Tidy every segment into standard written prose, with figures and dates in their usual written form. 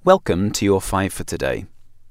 Welcome to your 5 for today.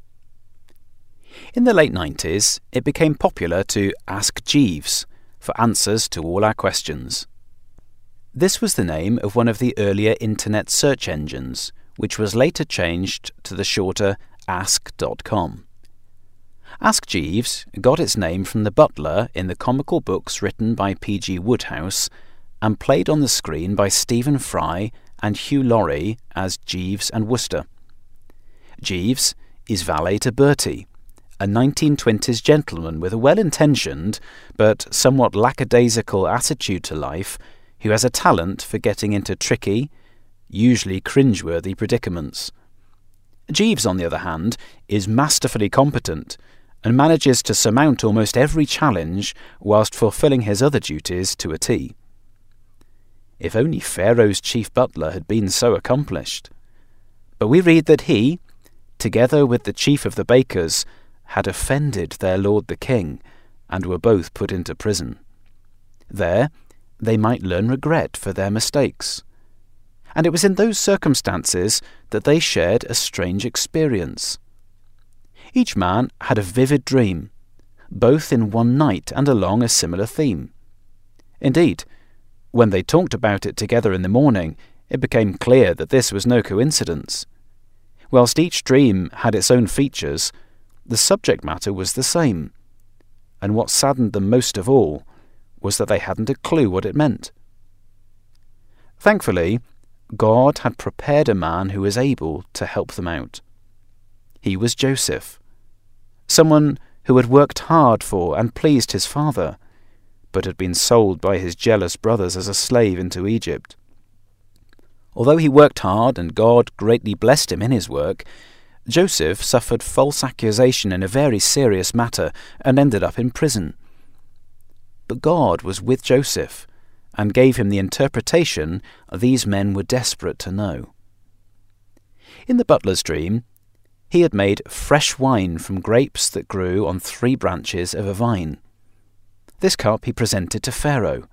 In the late 90s, it became popular to ask Jeeves for answers to all our questions. This was the name of one of the earlier internet search engines, which was later changed to the shorter ask.com. Ask Jeeves got its name from the butler in the comical books written by P.G. Wodehouse and played on the screen by Stephen Fry and Hugh Laurie as Jeeves and Wooster. Jeeves is valet to Bertie, a 1920s gentleman with a well-intentioned but somewhat lackadaisical attitude to life who has a talent for getting into tricky, usually cringeworthy predicaments. Jeeves, on the other hand, is masterfully competent and manages to surmount almost every challenge whilst fulfilling his other duties to a T. If only Pharaoh's chief butler had been so accomplished. But we read that he, together with the chief of the bakers, had offended their lord the king, and were both put into prison. There they might learn regret for their mistakes. And it was in those circumstances that they shared a strange experience. Each man had a vivid dream, both in one night and along a similar theme. Indeed, when they talked about it together in the morning, it became clear that this was no coincidence. Whilst each dream had its own features, the subject matter was the same, and what saddened them most of all was that they hadn't a clue what it meant. Thankfully, God had prepared a man who was able to help them out. He was Joseph, someone who had worked hard for and pleased his father, but had been sold by his jealous brothers as a slave into Egypt. Although he worked hard and God greatly blessed him in his work, Joseph suffered false accusation in a very serious matter and ended up in prison. But God was with Joseph and gave him the interpretation these men were desperate to know. In the butler's dream, he had made fresh wine from grapes that grew on 3 branches of a vine. This cup he presented to Pharaoh.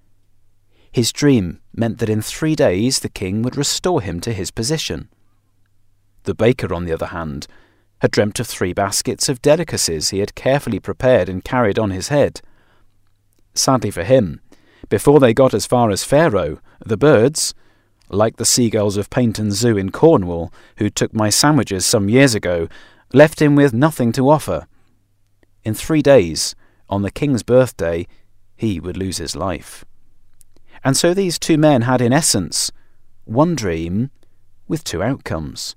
His dream meant that in 3 days the king would restore him to his position. The baker, on the other hand, had dreamt of 3 baskets of delicacies he had carefully prepared and carried on his head. Sadly for him, before they got as far as Pharaoh, the birds, like the seagulls of Paynton Zoo in Cornwall, who took my sandwiches some years ago, left him with nothing to offer. In 3 days, on the king's birthday, he would lose his life. And so these 2 men had, in essence, one dream with 2 outcomes.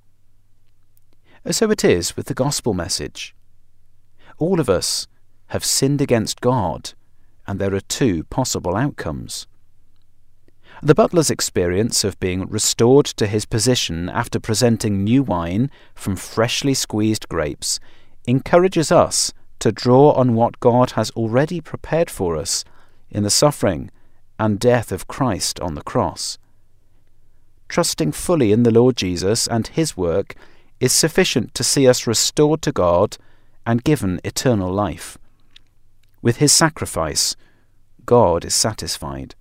So it is with the gospel message. All of us have sinned against God, and there are 2 possible outcomes. The butler's experience of being restored to his position after presenting new wine from freshly squeezed grapes encourages us to draw on what God has already prepared for us in the suffering and death of Christ on the cross. Trusting fully in the Lord Jesus and his work is sufficient to see us restored to God and given eternal life. With his sacrifice, God is satisfied.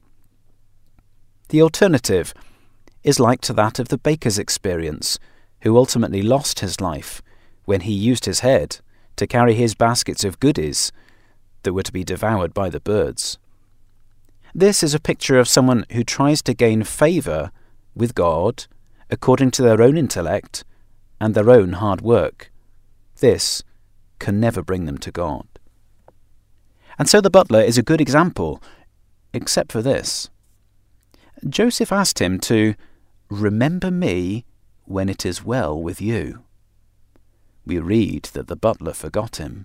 The alternative is like to that of the baker's experience, who ultimately lost his life when he used his head to carry his baskets of goodies that were to be devoured by the birds. This is a picture of someone who tries to gain favour with God according to their own intellect and their own hard work. This can never bring them to God. And so the butler is a good example, except for this. Joseph asked him to remember me when it is well with you. We read that the butler forgot him.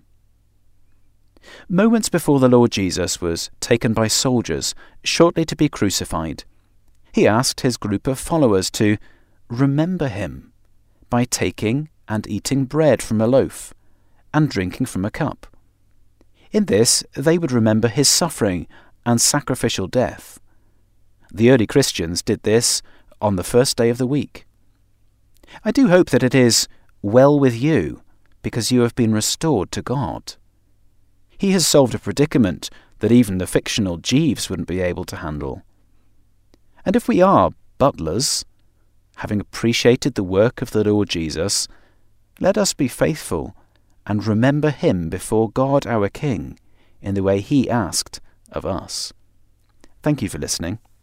Moments before the Lord Jesus was taken by soldiers, shortly to be crucified, he asked his group of followers to remember him by taking and eating bread from a loaf and drinking from a cup. In this, they would remember his suffering and sacrificial death. The early Christians did this on the first day of the week. I do hope that it is well with you because you have been restored to God. He has solved a predicament that even the fictional Jeeves wouldn't be able to handle. And if we are butlers, having appreciated the work of the Lord Jesus, let us be faithful and remember him before God our King in the way he asked of us. Thank you for listening.